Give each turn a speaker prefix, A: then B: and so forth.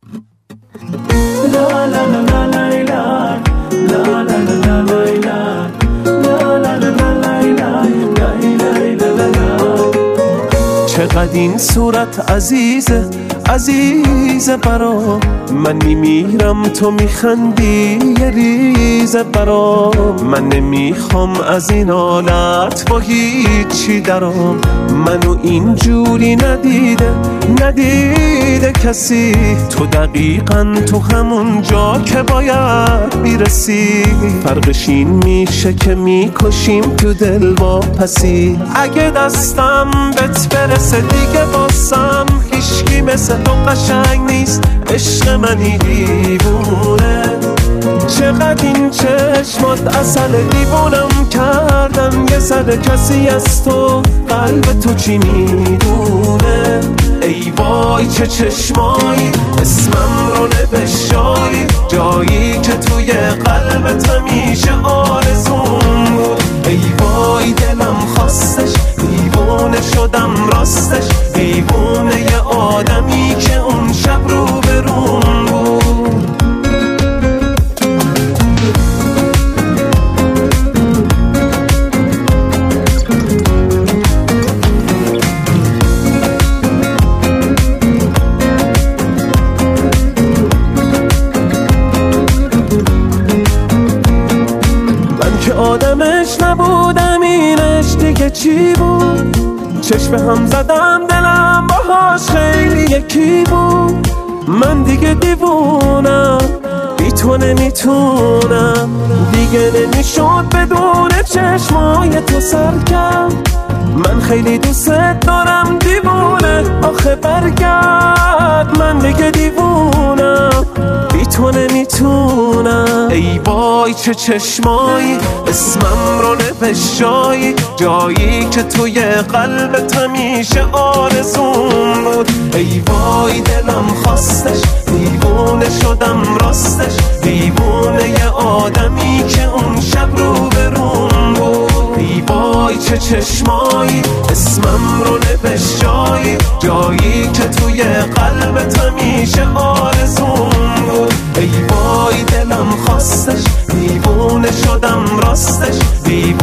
A: چقدر این صورت عزیزه عزیزه برام، من میمیرم تو میخندی یه ریزه برام. من نمیخوام از این حالت با هیچی درام، منو اینجوری ندیده کسی. تو دقیقاً تو همون جا که باید میرسی، فرقش این میشه که میکشیم تو دل با پسی. اگه دستم بهت برسه دیگه باسم هیچکی مثل تو قشنگ نیست، عشق منی دیوونه. چقدر این چشمات عسل، دیوونم کردن یه ذره کسی از تو، قلب تو چی میدونه. ای وای چه چشمایی، اسمم رو نوشتایی، جایی که توی قلبت همیشه آرزوم بود. ای وای دلم خواستش، دیوونه شدم راستش، دیوونه یه آدمی که اون شب رو به روم بود. آدمش نبودم، اینش دیگه چی بود؟ چشم هم زدم دلم باهاش خیلی یکی بود. من دیگه دیوونم، بی تو نمیتونم، دیگه نمیشد بدون چشمای تو سرکم. من خیلی دوست دارم دیوونه، آخه برگرد، من دیگه دیوونم، بی تو نمیتونم. ای وای چه چشمایی، اسمم رو نوشتایی، جایی که توی قلبت همیشه آرزوم بود. ای وای دلم خواستش، دیوونه شدم راستش، دیوونه یه آدمی که اون شب رو به روم بود. ای وای چه چشمایی، اسمم رو نوشتایی، جایی که توی قلبت همیشه آرزوم بود. ای وای دلم خواستش، دیوونه شدم راستش، دیوونه